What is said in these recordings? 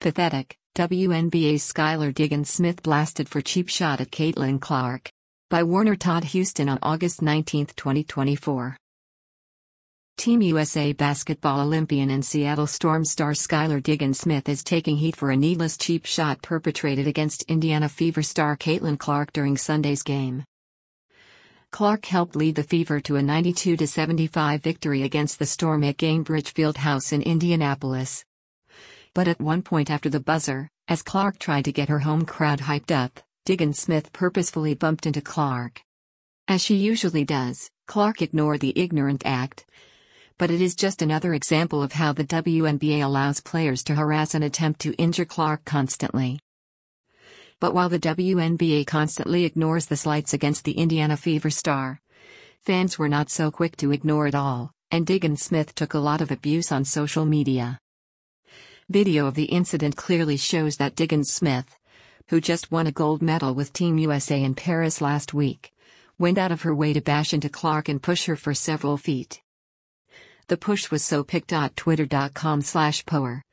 Pathetic, WNBA's Skylar Diggins-Smith blasted for cheap shot at Caitlin Clark. By Warner Todd Houston on August 19, 2024. Team USA basketball Olympian and Seattle Storm star Skylar Diggins-Smith is taking heat for a needless cheap shot perpetrated against Indiana Fever star Caitlin Clark during Sunday's game. Clark helped lead the Fever to a 92-75 victory against the Storm at Gainbridge Fieldhouse in Indianapolis. But at one point after the buzzer, as Clark tried to get her home crowd hyped up, Diggins-Smith purposefully bumped into Clark. As she usually does, Clark ignored the ignorant act. But it is just another example of how the WNBA allows players to harass and attempt to injure Clark constantly. But while the WNBA constantly ignores the slights against the Indiana Fever star, fans were not so quick to ignore it all, and Diggins-Smith took a lot of abuse on social media. Video of the incident clearly shows that Diggins-Smith, who just won a gold medal with Team USA in Paris last week, went out of her way to bash into Clark and push her for several feet. The push was so pic.twitter.com/power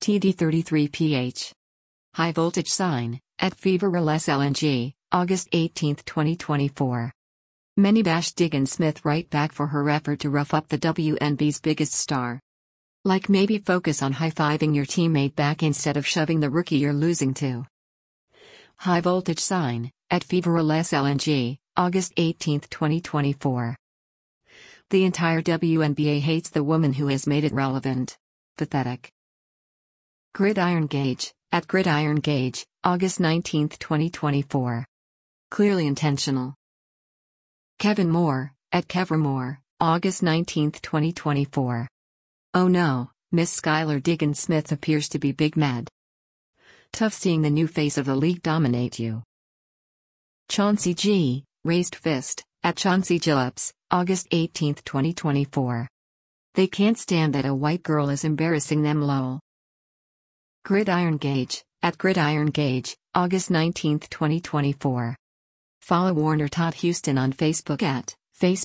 TD33PH. High voltage sign, at FeverLSLNG, August 18, 2024. Many bashed Diggins-Smith right back for her effort to rough up the WNBA's biggest star. Like maybe focus on high-fiving your teammate back instead of shoving the rookie you're losing to. High voltage sign, at FeverLSLNG, August 18, 2024. The entire WNBA hates the woman who has made it relevant. Pathetic. Gridiron Gauge, at Gridiron Gauge, August 19, 2024. Clearly intentional. Kevin Moore, at Kevermore, August 19, 2024. Oh no, Miss Skylar Diggins-Smith appears to be big mad. Tough seeing the new face of the league dominate you. Chauncey G, raised fist, at Chauncey Gillups, August 18, 2024. They can't stand that a white girl is embarrassing them lol. Gridiron Gauge, at Gridiron Gauge, August 19, 2024. Follow Warner Todd Houston on Facebook at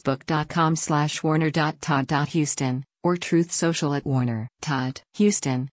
facebook.com/warner.todd.houston, or Truth Social at Warner Todd Houston.